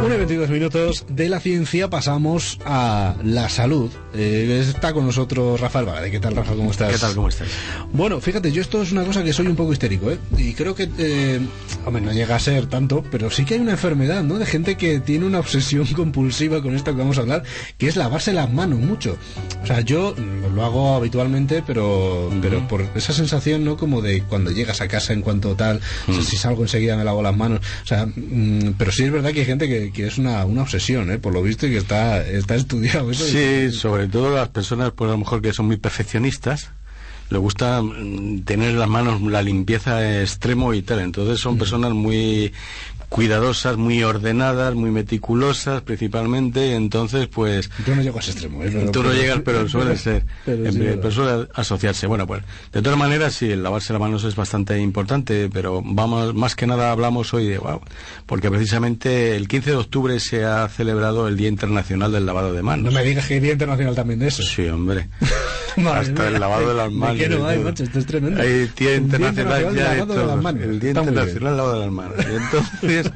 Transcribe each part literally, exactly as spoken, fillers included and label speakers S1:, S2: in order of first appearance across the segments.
S1: Una y veintidós minutos de la ciencia, pasamos a la salud. Eh, está con nosotros Rafael Bagade. ¿Qué tal, Rafa? ¿Cómo estás?
S2: ¿Qué tal? ¿Cómo estás?
S1: Bueno, fíjate, yo esto es una cosa que soy un poco histérico, ¿eh? Y creo que, eh, hombre, no llega a ser tanto, pero sí que hay una enfermedad, ¿no? De gente que tiene una obsesión compulsiva con esto que vamos a hablar, que es lavarse las manos mucho. O sea, yo lo hago habitualmente, pero, uh-huh. pero por esa sensación, ¿no? Como de cuando llegas a casa en cuanto tal, uh-huh. o sea, si salgo enseguida me lavo las manos. O sea, mm, pero sí es verdad que hay gente que, que es una, una obsesión, ¿eh? Por lo visto, y que está, está estudiado eso.
S2: Sí, y... sobre todo las personas, pues a lo mejor que son muy perfeccionistas, le gusta tener las manos, la limpieza extremo y tal. Entonces son personas muy cuidadosas, muy ordenadas, muy meticulosas principalmente. Entonces, pues...
S1: Yo no llego a ese extremo, ¿eh? Pero,
S2: tú no
S1: pero,
S2: llegas, pero suele ser.
S1: Pero, sí,
S2: pero, pero suele asociarse. Bueno, pues, de todas maneras, sí, el lavarse las manos es bastante importante, pero vamos, más que nada hablamos hoy de... Wow, porque precisamente el quince de octubre se ha celebrado el Día Internacional del Lavado de Manos.
S1: No me digas que hay Día Internacional también de eso.
S2: Sí, hombre. Hasta el lavado de las manos.
S1: ¿De qué no hay, macho? Esto es tremendo.
S2: Hay Día Internacional,
S1: Día
S2: ya de,
S1: de
S2: de
S1: las manos.
S2: El Día
S1: Está
S2: Internacional del lavado de las manos. Y entonces,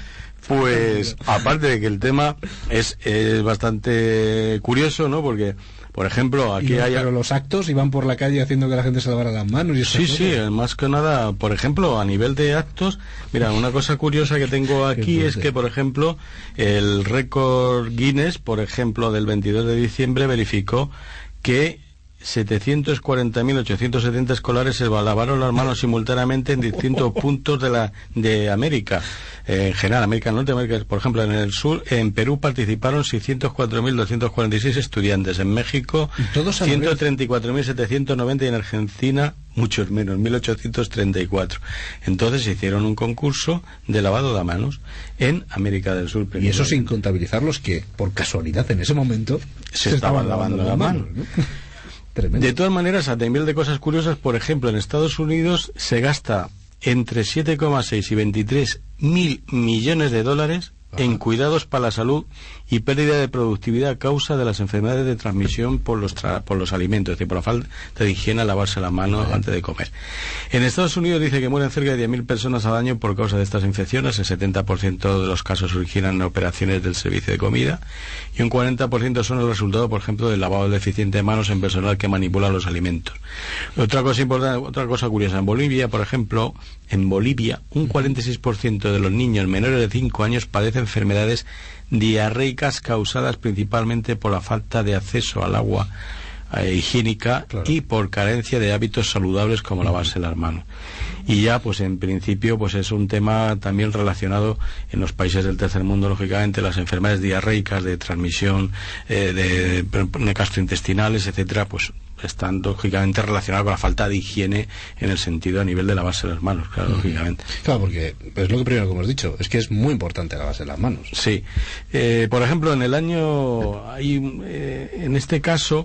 S2: pues, aparte de que el tema es, es bastante curioso, ¿no? Porque, por ejemplo, aquí
S1: no,
S2: hay...
S1: Pero los actos iban por la calle haciendo que la gente se lavara las manos y
S2: Sí,
S1: cosas.
S2: sí, más que nada, por ejemplo, a nivel de actos, mira, una cosa curiosa que tengo aquí es que, por ejemplo, el récord Guinness, por ejemplo, del veintidós de diciembre verificó que setecientos cuarenta mil ochocientos setenta escolares se lavaron las manos simultáneamente en distintos puntos de la de América, eh, en general, América Norte, América, por ejemplo, en el sur, en Perú participaron seiscientos cuatro mil doscientos cuarenta y seis estudiantes, en México ciento treinta y cuatro mil setecientos noventa y en Argentina muchos menos, mil ochocientos treinta y cuatro. Entonces hicieron un concurso de lavado de manos en América del Sur.
S1: Y eso sin contabilizar los que, por casualidad, en ese momento
S2: se, se estaban lavando las manos, manos, ¿no?
S1: Tremendo.
S2: De todas maneras, a nivel de cosas curiosas, por ejemplo, en Estados Unidos se gasta entre siete coma seis y veintitrés mil millones de dólares Ajá. en cuidados para la salud y pérdida de productividad a causa de las enfermedades de transmisión por los tra- por los alimentos, es decir, por la falta de higiene al lavarse la mano Ajá. antes de comer. En Estados Unidos dice que mueren cerca de diez mil personas al año por causa de estas infecciones. El setenta por ciento de los casos originan en operaciones del servicio de comida y un cuarenta por ciento son el resultado, por ejemplo, del lavado deficiente de manos en personal que manipula los alimentos. Otra cosa importante, otra cosa curiosa, en Bolivia, por ejemplo, en Bolivia, un cuarenta y seis por ciento de los niños menores de cinco años padecen enfermedades diarreicas causadas principalmente por la falta de acceso al agua eh, higiénica claro. y por carencia de hábitos saludables como lavarse las manos. Y ya, pues en principio, pues es un tema también relacionado en los países del tercer mundo, lógicamente, las enfermedades diarreicas de transmisión eh, de, de gastrointestinales, etcétera, pues están lógicamente relacionadas con la falta de higiene en el sentido a nivel de lavarse las manos, claro, mm. lógicamente.
S1: Claro, porque es lo que primero que hemos dicho, es que es muy importante lavarse las manos.
S2: Sí. Eh, por ejemplo, en el año, hay, eh, en este caso,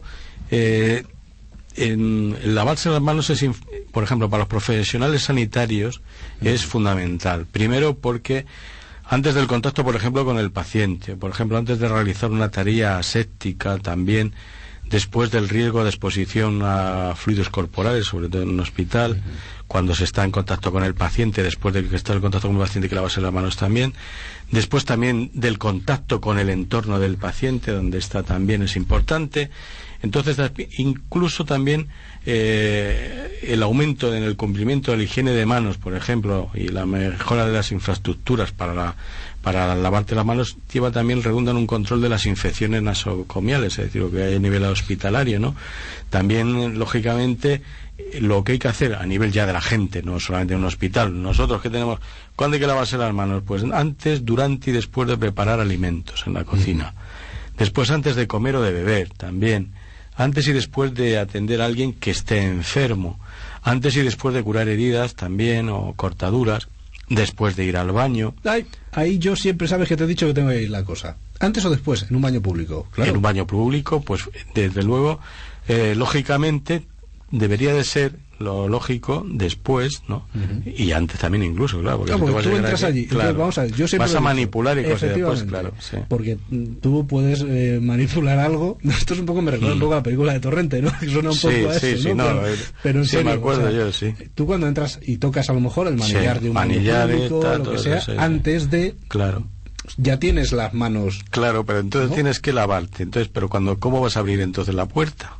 S2: eh, en, el lavarse las manos es, por ejemplo, para los profesionales sanitarios mm. es fundamental. Primero porque antes del contacto, por ejemplo, con el paciente, por ejemplo, antes de realizar una tarea aséptica también, después del riesgo de exposición a fluidos corporales, sobre todo en un hospital, uh-huh. cuando se está en contacto con el paciente, después de que está en contacto con el paciente, que lavarse las manos también, después también del contacto con el entorno del paciente, donde está también es importante. Entonces, incluso también eh, el aumento en el cumplimiento de la higiene de manos, por ejemplo, y la mejora de las infraestructuras para la para lavarte las manos, lleva también, redunda en un control de las infecciones nasocomiales, es decir, lo que hay a nivel hospitalario, ¿no? También, lógicamente, lo que hay que hacer a nivel ya de la gente, no solamente en un hospital. Nosotros, ¿qué tenemos? ¿Cuándo hay que lavarse las manos? Pues antes, durante y después de preparar alimentos en la cocina. Después, antes de comer o de beber, también. Antes y después de atender a alguien que esté enfermo. Antes y después de curar heridas, también, o cortaduras. Después de ir al baño.
S1: Ay, ahí yo siempre sabes que te he dicho que tengo que ir la cosa. ¿Antes o después? En un baño público, claro.
S2: En un baño público, pues desde luego, eh, lógicamente, debería de ser lo lógico después, ¿no? Uh-huh. Y antes también incluso, claro. Porque,
S1: claro,
S2: si
S1: porque tú, tú entras
S2: aquí,
S1: allí,
S2: claro,
S1: entonces, vamos a ver, yo siempre
S2: vas a manipular y cosas después, claro. Sí.
S1: Porque tú puedes eh, manipular algo. Esto es un poco, me recuerda mm. un poco a la película de Torrente, ¿no? Que suena un
S2: sí,
S1: poco a
S2: sí,
S1: eso,
S2: sí,
S1: ¿no?
S2: no,
S1: pero,
S2: eh,
S1: pero en
S2: sí,
S1: serio,
S2: me acuerdo
S1: o sea,
S2: yo, sí.
S1: Tú cuando entras y tocas a lo mejor el manillar
S2: sí,
S1: de un
S2: manillar
S1: baño público,
S2: ta,
S1: lo que sea,
S2: eso, sí,
S1: antes de...
S2: Claro.
S1: ya tienes las manos.
S2: Claro, pero entonces ¿no? tienes que lavarte. Entonces, pero cuando, ¿cómo vas a abrir entonces la puerta?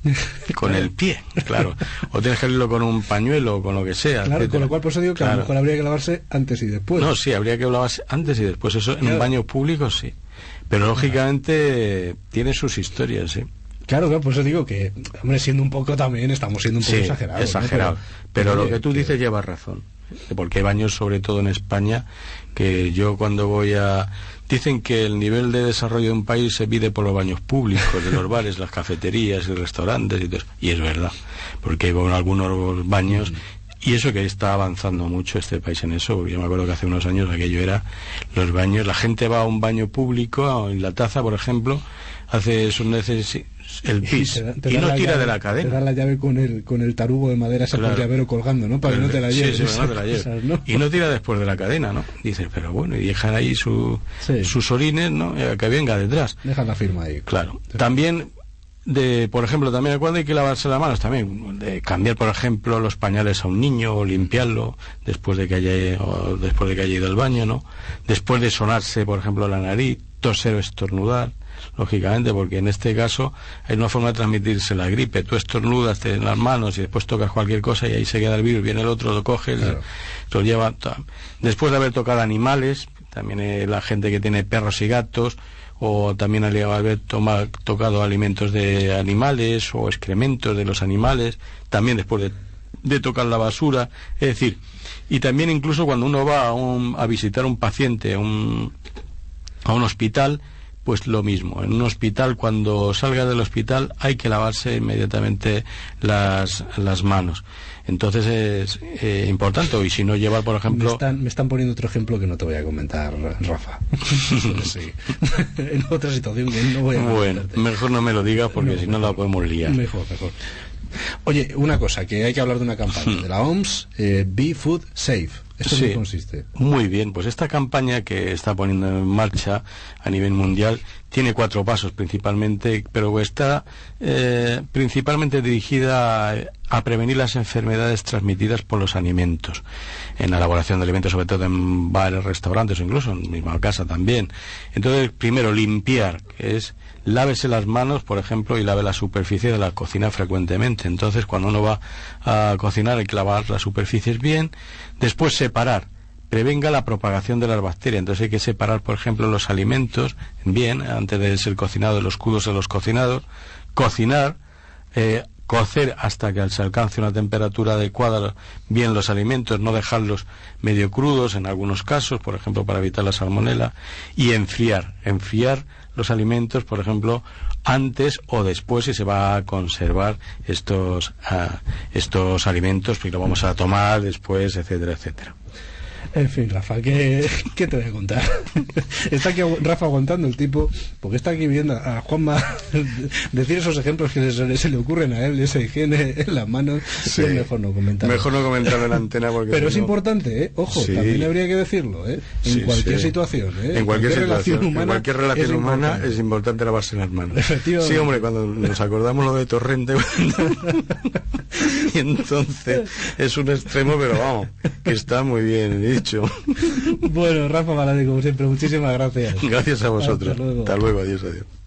S2: Con el pie, claro. O tienes que abrirlo con un pañuelo o con lo que sea.
S1: Claro, etcétera. Con lo cual por eso digo que claro. a lo mejor habría que lavarse antes y después.
S2: No, sí, habría que lavarse antes y después. Eso claro. en un baño público sí. Pero lógicamente claro. tiene sus historias, sí.
S1: Claro, claro, por eso digo que, hombre, siendo un poco también, estamos siendo un poco
S2: sí,
S1: exagerados.
S2: exagerado.
S1: ¿no?
S2: Pero, pero
S1: oye,
S2: lo que tú
S1: que...
S2: dices lleva razón. Porque hay baños, sobre todo en España, que yo cuando voy a... Dicen que el nivel de desarrollo de un país se mide por los baños públicos, de los bares, las cafeterías y restaurantes y todo eso. Y es verdad, porque hay algunos baños... Y eso que está avanzando mucho este país en eso. Yo me acuerdo que hace unos años aquello era los baños. La gente va a un baño público, en la taza, por ejemplo, hace sus necesidades... el pis, y, te da, te y no tira
S1: llave,
S2: de la cadena.
S1: Te da la llave con el con el tarugo de madera, ese claro. llavero colgando, ¿no? Para pero, que no te la lleves.
S2: Sí, sí, no te la lleves. ¿No? Y no tira después de la cadena, ¿no? Dices, pero bueno, y dejan ahí su, sí. sus orines, ¿no? Que venga detrás.
S1: Dejan la firma ahí.
S2: Claro. Sí. También, de por ejemplo, también cuando hay que lavarse las manos, también, de cambiar, por ejemplo, los pañales a un niño, o limpiarlo, después de que haya, o después de que haya ido al baño, ¿no? Después de sonarse, por ejemplo, la nariz, toser o estornudar. Lógicamente, porque en este caso hay una forma de transmitirse la gripe. Tú estornudas en las manos y después tocas cualquier cosa y ahí se queda el virus. Viene el otro, lo coge, claro. lo lleva. Después de haber tocado animales, también eh, la gente que tiene perros y gatos, o también al haber toma, tocado alimentos de animales o excrementos de los animales, también después de, de tocar la basura. Es decir, y también incluso cuando uno va a, un, a visitar a un paciente, a un, a un hospital, pues lo mismo. En un hospital, cuando salga del hospital, hay que lavarse inmediatamente las, las manos. Entonces es eh, importante. Y si no llevar, por ejemplo...
S1: Me están, me están poniendo otro ejemplo que no te voy a comentar, Rafa. Sí. En otra situación que no voy a
S2: Bueno, mejor no me lo digas porque no, si no la podemos liar.
S1: Mejor, mejor. Oye, una cosa, que hay que hablar de una campaña de la O M S, eh, Be Food Safe. ¿Esto en
S2: sí,
S1: qué consiste?
S2: Muy bien, pues esta campaña que está poniendo en marcha a nivel mundial tiene cuatro pasos principalmente, pero está eh, principalmente dirigida a, a prevenir las enfermedades transmitidas por los alimentos, en la elaboración de alimentos, sobre todo en bares, restaurantes o incluso en misma casa también. Entonces, primero, limpiar, que es lávese las manos, por ejemplo, y lave la superficie de la cocina frecuentemente. Entonces, cuando uno va a cocinar hay que lavar las superficies bien. Después, separar, prevenga la propagación de las bacterias. Entonces hay que separar, por ejemplo, los alimentos bien, antes de ser cocinado, los crudos de los cocinados. Cocinar, eh, cocer hasta que se alcance una temperatura adecuada bien los alimentos, no dejarlos medio crudos en algunos casos, por ejemplo, para evitar la salmonela. Y enfriar, enfriar los alimentos, por ejemplo, antes o después, si se va a conservar estos uh, estos alimentos, porque lo vamos a tomar después, etcétera, etcétera.
S1: En fin, Rafa, ¿qué, qué te voy a contar? Está aquí Rafa aguantando el tipo, porque está aquí viendo a Juanma decir esos ejemplos que se, se le ocurren a él, esa higiene en las manos. Sí. Es mejor no comentarlo.
S2: Mejor no comentarlo en la antena porque...
S1: Pero
S2: si
S1: es
S2: no...
S1: importante, ¿eh? Ojo, sí. También habría que decirlo, ¿eh? En
S2: sí,
S1: cualquier
S2: sí.
S1: situación, ¿eh?
S2: En cualquier, cualquier
S1: relación humana,
S2: en cualquier relación
S1: es
S2: humana
S1: importante.
S2: Es importante lavarse las manos.
S1: Efectivamente.
S2: Sí, hombre, cuando nos acordamos lo de Torrente... y entonces es un extremo, pero vamos, que está muy bien dicho.
S1: Bueno, Rafa Valadez, como siempre, muchísimas gracias.
S2: Gracias a vosotros.
S1: Hasta luego.
S2: Hasta luego, adiós, adiós.